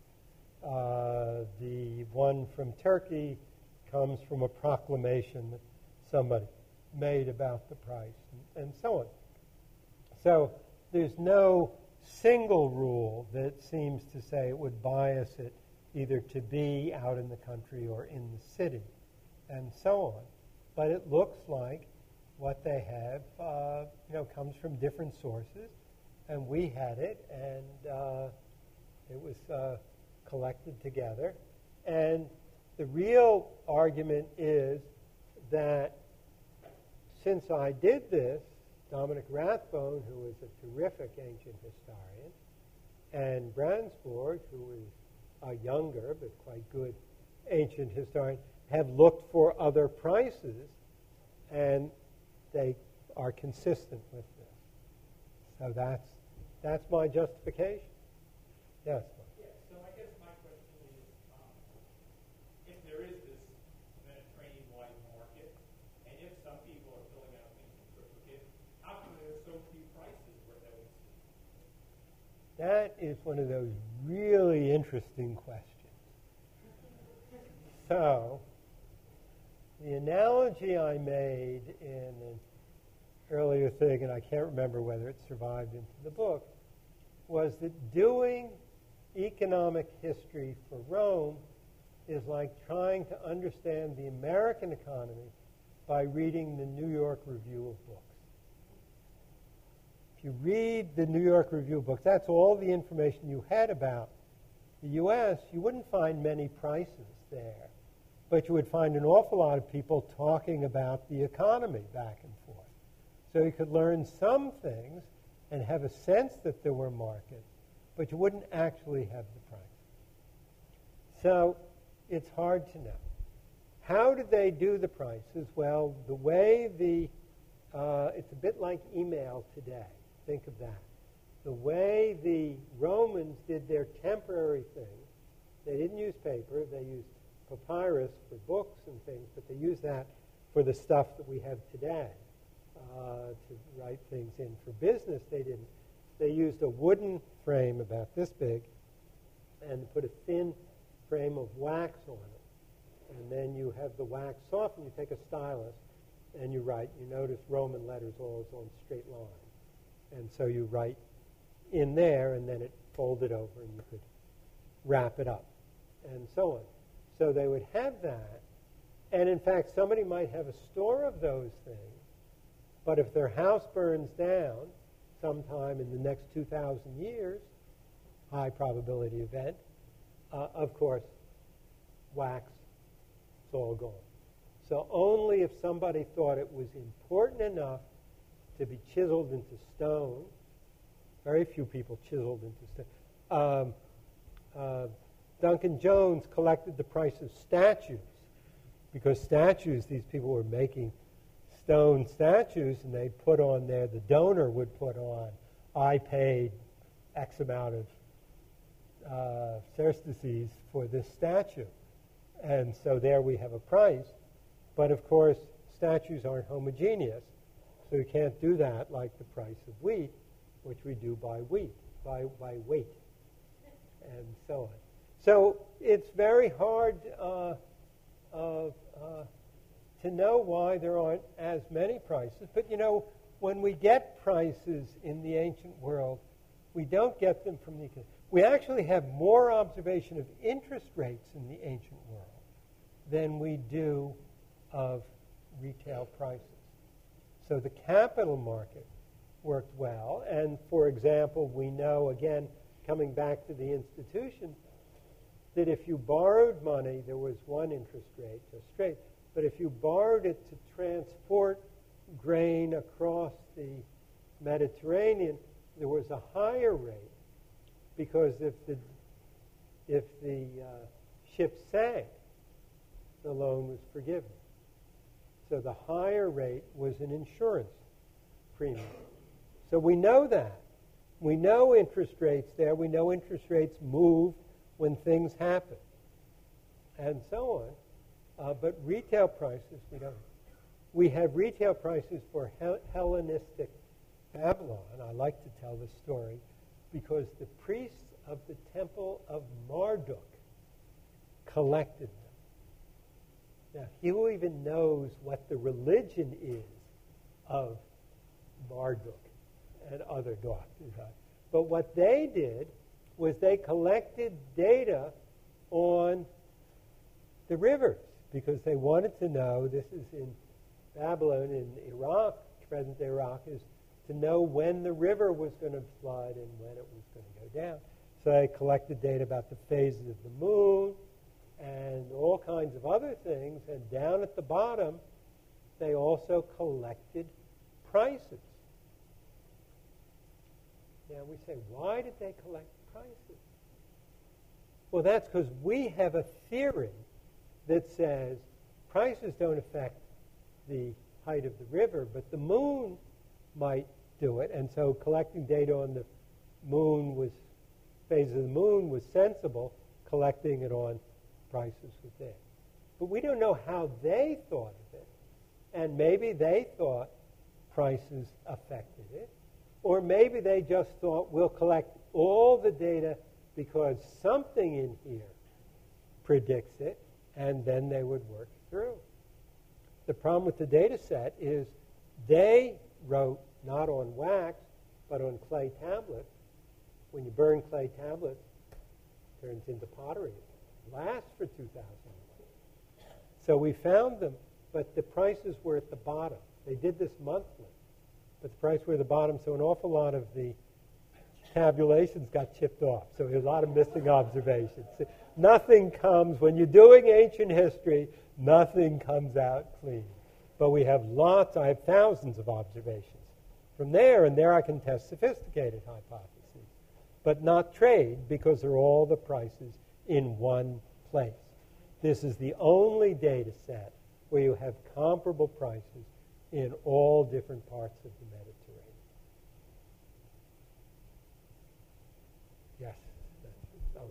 The one from Turkey comes from a proclamation that somebody made about the price, and so on. So there's no single rule that seems to say it would bias it either to be out in the country or in the city, and so on. But it looks like what they have, comes from different sources, and we had it, and it was collected together. And the real argument is that since I did this, Dominic Rathbone, who is a terrific ancient historian, and Brandsborg, who is a younger but quite good ancient historian, have looked for other prices, and they are consistent with this. So that's my justification. Yes. Yeah, so I guess my question is, if there is this Mediterranean-wide market, and if some people are filling out things in triplicate, how come there are so few prices where that we see? That is one of those really interesting questions. So, the analogy I made in an earlier thing, and I can't remember whether it survived into the book, was that doing economic history for Rome is like trying to understand the American economy by reading the New York Review of Books. If you read the New York Review of Books, that's all the information you had about the U.S., you wouldn't find many prices there, but you would find an awful lot of people talking about the economy back and forth. So you could learn some things and have a sense that there were markets, but you wouldn't actually have the price. So it's hard to know. How did they do the prices? Well, the way it's a bit like email today. Think of that. The way the Romans did their temporary things, they didn't use paper, they used papyrus for books and things, but they used that for the stuff that we have today, to write things in. For business, they didn't. They used a wooden frame about this big and put a thin frame of wax on it. And then you have the wax softened, you take a stylus, and you write. You notice Roman letters always on straight lines. And so you write in there, and then it folded over, and you could wrap it up, and so on. So they would have that. And in fact, somebody might have a store of those things, but if their house burns down sometime in the next 2,000 years, high probability event. Of course, wax, it's all gone. So only if somebody thought it was important enough to be chiseled into stone, very few people chiseled into stone. Duncan Jones collected the price of statues, because statues, these people were making stone statues, and they put on there, the donor would put on, I paid X amount of sesterces for this statue. And so there we have a price. But of course, statues aren't homogeneous, so you can't do that like the price of wheat, which we do by weight, and so on. So it's very hard to know why there aren't as many prices. But, you know, when we get prices in the ancient world, we don't get them from the... We actually have more observation of interest rates in the ancient world than we do of retail prices. So the capital market worked well. And, for example, we know, again, coming back to the institution, that if you borrowed money, there was one interest rate, just straight, but if you borrowed it to transport grain across the Mediterranean, there was a higher rate, because if the ship sank, the loan was forgiven. So the higher rate was an insurance premium. So we know that. We know interest rates there. We know interest rates move when things happen, and so on. But retail prices, we don't. We have retail prices for Hellenistic Babylon. I like to tell this story because the priests of the temple of Marduk collected them. Now, who even knows what the religion is of Marduk and other doctors? But what they did was they collected data on the rivers, because they wanted to know, this is in Babylon, in Iraq, present-day Iraq, is to know when the river was going to flood and when it was going to go down. So they collected data about the phases of the moon and all kinds of other things, and down at the bottom, they also collected prices. Now we say, why did they collect prices? Well, that's because we have a theory that says prices don't affect the height of the river, but the moon might do it. And so collecting data on the moon phases of the moon was sensible. Collecting it on prices was there. But we don't know how they thought of it. And maybe they thought prices affected it. Or maybe they just thought, we'll collect all the data because something in here predicts it, and then they would work through. The problem with the data set is they wrote not on wax, but on clay tablets. When you burn clay tablets, it turns into pottery. It lasts for 2,000 years. So we found them, but the prices were at the bottom. They did this monthly, but the prices were at the bottom, so an awful lot of the tabulations got chipped off. So there's a lot of missing observations. Nothing comes, when you're doing ancient history, nothing comes out clean. But we have lots, I have thousands of observations from there, and there I can test sophisticated hypotheses, but not trade, because they're all the prices in one place. This is the only data set where you have comparable prices in all different parts of the Mediterranean. Yes. Oh.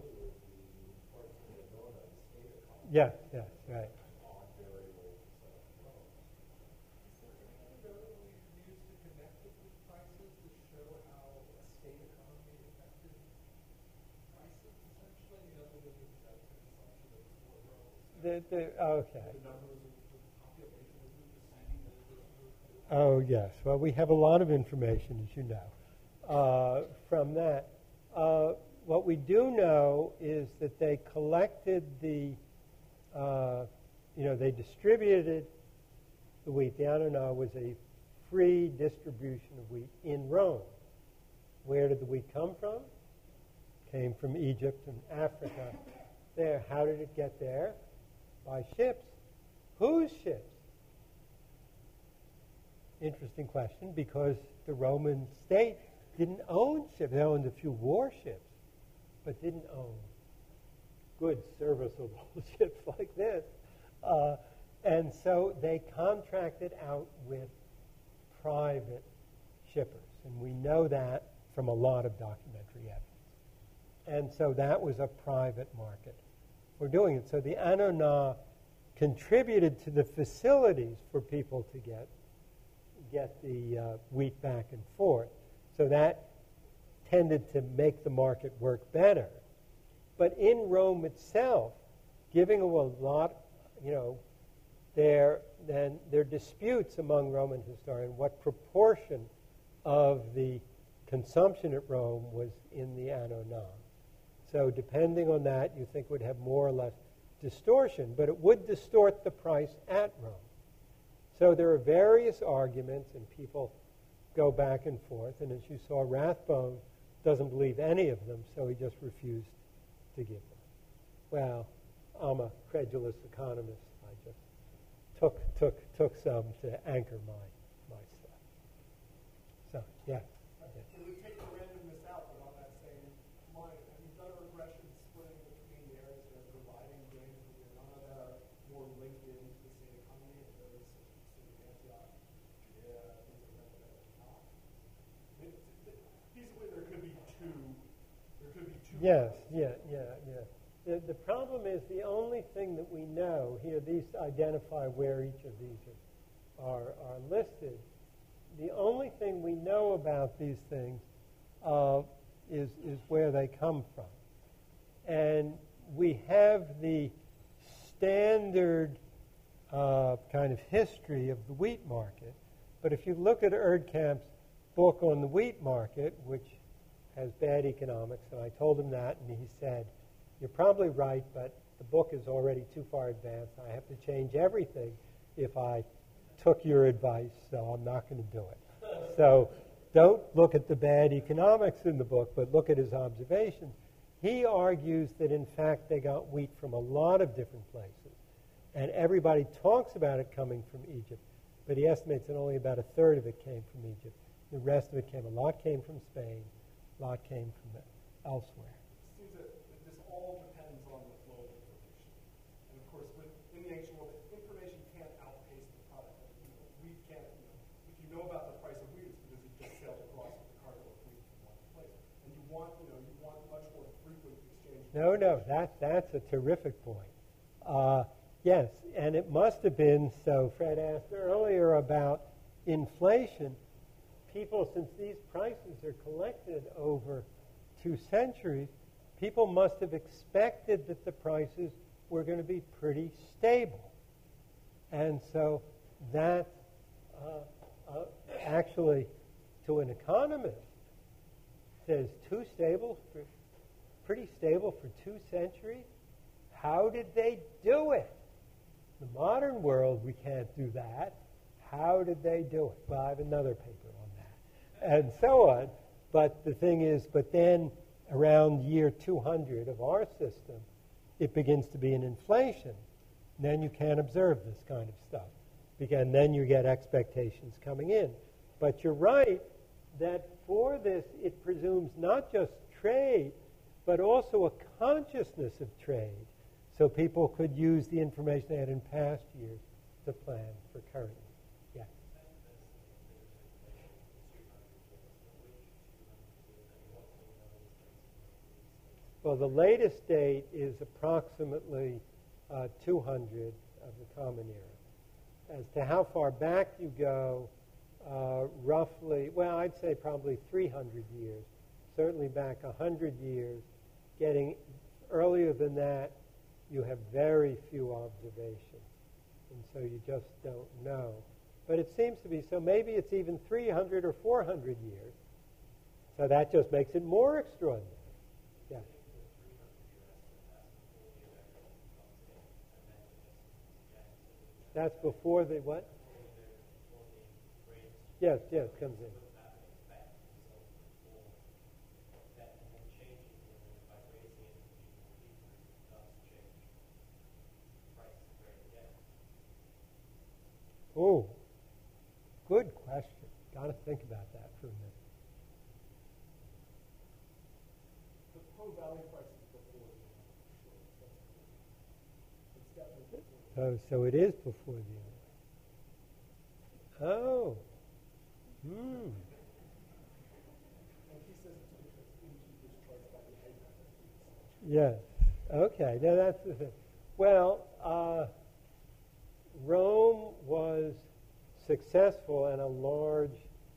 Yes, yes, right. Okay. Oh, yes. Well, we have a lot of information, as you know, from that. What we do know is that they collected the, they distributed the wheat. The Anna was a free distribution of wheat in Rome. Where did the wheat come from? came from Egypt and Africa. There, how did it get there? By ships. Whose ships? Interesting question, because the Roman state didn't own ships. They owned a few warships, but didn't own good, serviceable ships like this. And so they contracted out with private shippers. And we know that from a lot of documentary evidence. And so that was a private market for doing it. So the Anona contributed to the facilities for people to get the wheat back and forth. So that tended to make the market work better. But in Rome itself, giving a lot, there are disputes among Roman historians what proportion of the consumption at Rome was in the Anno Non. So depending on that, you think would have more or less distortion, but it would distort the price at Rome. So there are various arguments, and people go back and forth. And as you saw, Rathbone doesn't believe any of them, so he just refused to give them. Well, I'm a credulous economist. I just took some to anchor my stuff. So, yeah. It would take the randomness out, but on that same line, have you done a regression splitting between the areas that are providing grain for the Anona that are more linked into the state economy, and those such as Antioch, Judea, things like that at the top? Feasibly, there could be two. Yes, yeah. The problem is the only thing that we know here, these identify where each of these are listed. The only thing we know about these things is where they come from. And we have the standard kind of history of the wheat market. But if you look at Erdkamp's book on the wheat market, which has bad economics, and I told him that, and he said, "You're probably right, but the book is already too far advanced. I have to change everything if I took your advice, so I'm not going to do it." So don't look at the bad economics in the book, but look at his observations. He argues that, in fact, they got wheat from a lot of different places, and everybody talks about it coming from Egypt, but he estimates that only about a third of it came from Egypt. The rest of it a lot came from Spain, a lot came from elsewhere. It seems that this all depends on the flow of information. And of course, in the ancient world, information can't outpace the product. Wheat can't, if you know about the price of wheat, it's because you just sailed across with the cargo of wheat from one place. And you want much more frequent exchange. No, that's a terrific point. Yes, and it must have been, so Fred asked earlier about inflation. People, since these prices are collected over 2 centuries, people must have expected that the prices were going to be pretty stable. And so that actually, to an economist, says pretty stable for 2 centuries? How did they do it? In the modern world, we can't do that. How did they do it? Well, I have another paper on that, and so on. But the thing is, but then around year 200 of our system, it begins to be an inflation. And then you can't observe this kind of stuff, because then you get expectations coming in. But you're right that for this, it presumes not just trade, but also a consciousness of trade. So people could use the information they had in past years to plan for current. Yeah. Well, the latest date is approximately 200 of the Common Era. As to how far back you go, roughly, well, I'd say probably 300 years, certainly back 100 years. Getting earlier than that, you have very few observations, and so you just don't know. But it seems to be, so maybe it's even 300 or 400 years. So that just makes it more extraordinary. Yeah. That's before the what? Yes, comes in. Got to think about that for a minute. The Po Valley price is before the It's definitely before. So it is before the end. Oh. Hmm. And he says it's because into this price by the Yes. Okay. Now that's the thing. Well, Rome was successful and a large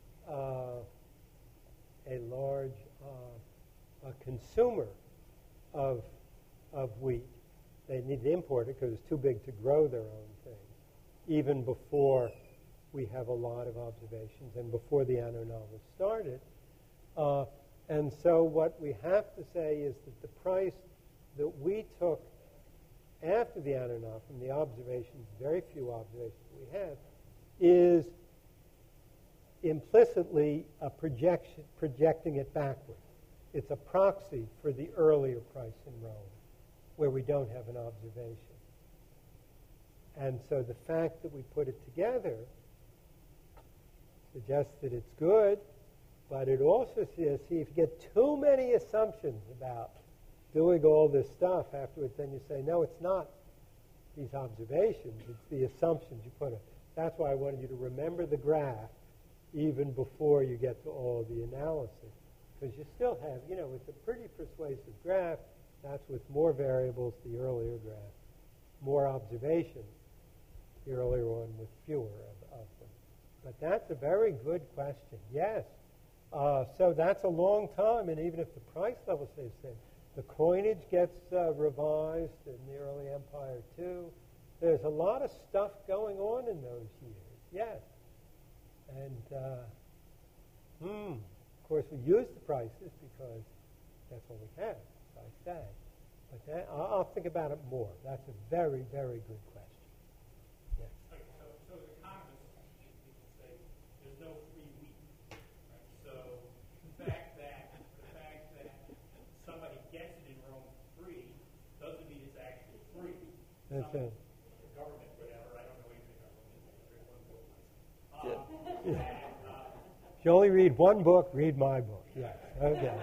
consumer of wheat. They needed to import it because it's too big to grow their own thing, even before we have a lot of observations and before the Anno was started. And so what we have to say is that the price that we took after the Anno from the observations, very few observations we have, is implicitly a projecting it backward. It's a proxy for the earlier price in Rome, where we don't have an observation. And so the fact that we put it together suggests that it's good, but it also says, see, if you get too many assumptions about doing all this stuff afterwards, then you say, no, it's not these observations, it's the assumptions you put in. That's why I wanted you to remember the graph even before you get to all the analysis, because you still have, it's a pretty persuasive graph. That's with more variables, the earlier graph. More observations, the earlier one with fewer of them. But that's a very good question. Yes. So that's a long time, and even if the price level stays the same, the coinage gets revised in the early empire too. There's a lot of stuff going on in those years. Yes. And, of course, we use the prices because that's all we have, as I say. But I'll think about it more. That's a very, very good question. Yes. Okay, so as economists, people say there's no free wheat. Right? So the fact that somebody gets it in Rome free doesn't mean it's actually free. That's it. The government, whatever, I don't know anything about Rome. If you only read one book, read my book. Yes. Okay.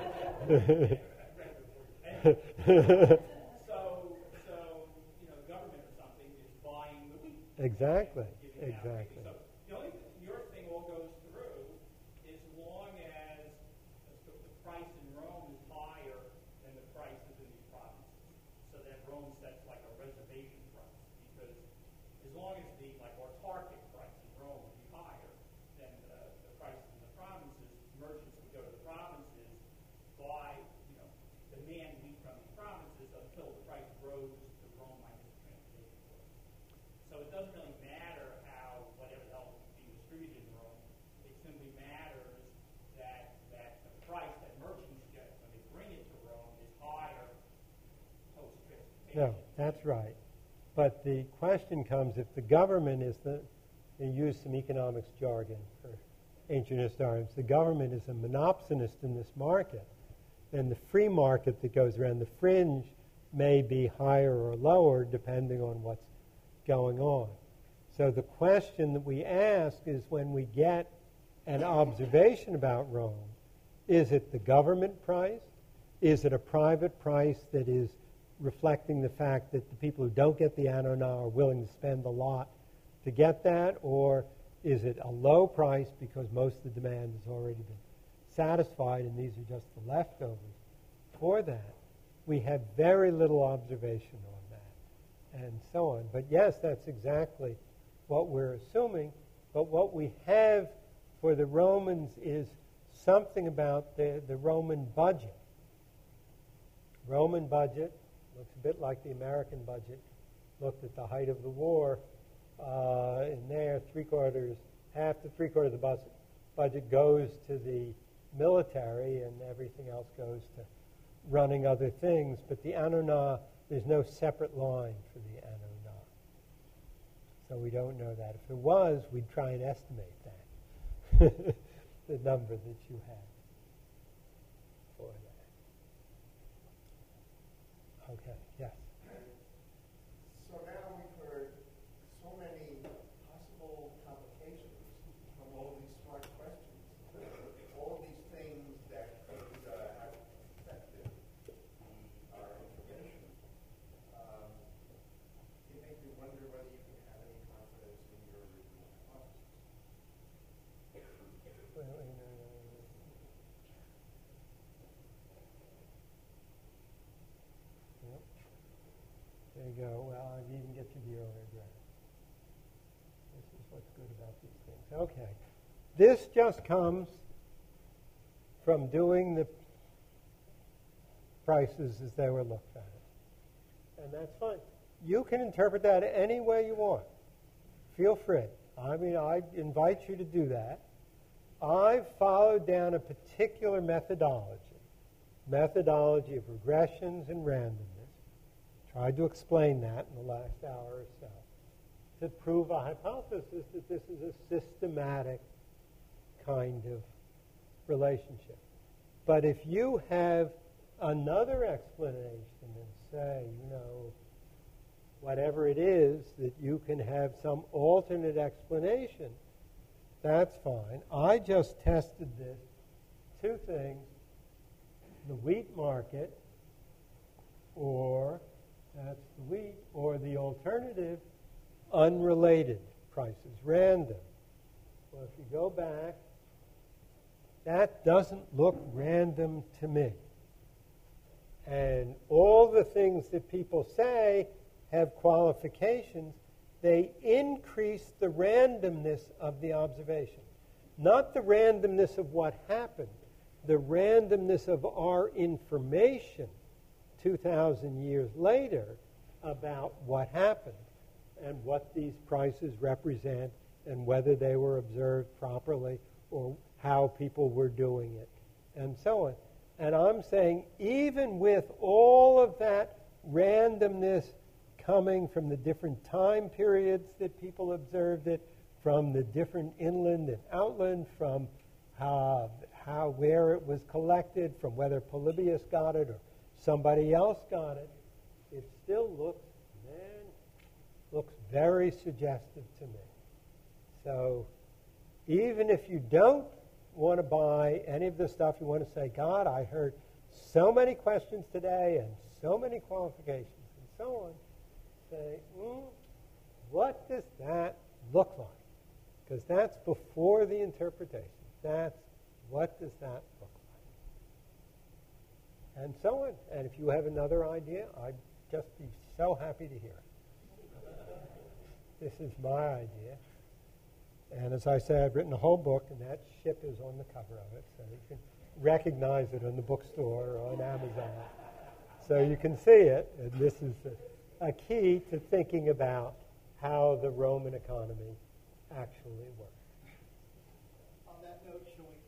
So the government or something is buying the wheat. Exactly. Giving out Exactly. wheat. So the only your thing all goes through as long as the price in Rome is higher than the prices in these provinces. So that Rome sets like a reservation price, because as long as the autarchic price in Rome would be higher than the prices in the provinces, merchants would go to the provinces, buy, demand wheat from these provinces until the price rose to Rome minus the transportation cost. So it doesn't really matter whatever the hell is being distributed in Rome. It simply matters that the price that merchants get when they bring it to Rome is higher post-transportation. No, that's right. But the question comes, if the government is they use some economics jargon for ancient historians, the government is a monopsonist in this market, then the free market that goes around the fringe may be higher or lower depending on what's going on. So the question that we ask is, when we get an observation about Rome, is it the government price? Is it a private price that is reflecting the fact that the people who don't get the Anno are willing to spend a lot to get that? Or is it a low price because most of the demand has already been satisfied and these are just the leftovers for that? We have very little observation on that and so on. But yes, that's exactly what we're assuming. But what we have for the Romans is something about the Roman budget. Roman budget looks a bit like the American budget. Looked at the height of the war. In there, half to three-quarters of the budget goes to the military, and everything else goes to running other things. But the Anno, there's no separate line for the Anno. So we don't know that. If there was, we'd try and estimate that, the number that you have for that. Okay, yes. So now we've heard so many possible complications from all these smart questions you go, well, I even get to the earlier graph. This is what's good about these things. Okay. This just comes from doing the prices as they were looked at. And that's fine. You can interpret that any way you want. Feel free. I mean, I invite you to do that. I've followed down a particular methodology of regressions and randomness. Tried to explain that in the last hour or so to prove a hypothesis that this is a systematic kind of relationship. But if you have another explanation and say, whatever it is, that you can have some alternate explanation, that's fine. I just tested this. Two things. The wheat market, or that's the wheat, or the alternative, unrelated prices, random. Well, if you go back, that doesn't look random to me. And all the things that people say have qualifications. They increase the randomness of the observation. Not the randomness of what happened, the randomness of our information 2,000 years later about what happened and what these prices represent and whether they were observed properly or how people were doing it and so on. And I'm saying even with all of that randomness coming from the different time periods that people observed it, from the different inland and outland, from where it was collected, from whether Polybius got it or somebody else got it, it still looks very suggestive to me. So even if you don't want to buy any of this stuff, you want to say, God, I heard so many questions today and so many qualifications and so on, say, what does that look like? Because that's before the interpretation. What does that look like? And so on. And if you have another idea, I'd just be so happy to hear it. This is my idea. And as I say, I've written a whole book, and that ship is on the cover of it, so you can recognize it in the bookstore or on Amazon. So you can see it, and this is a key to thinking about how the Roman economy actually works. On that note, shall we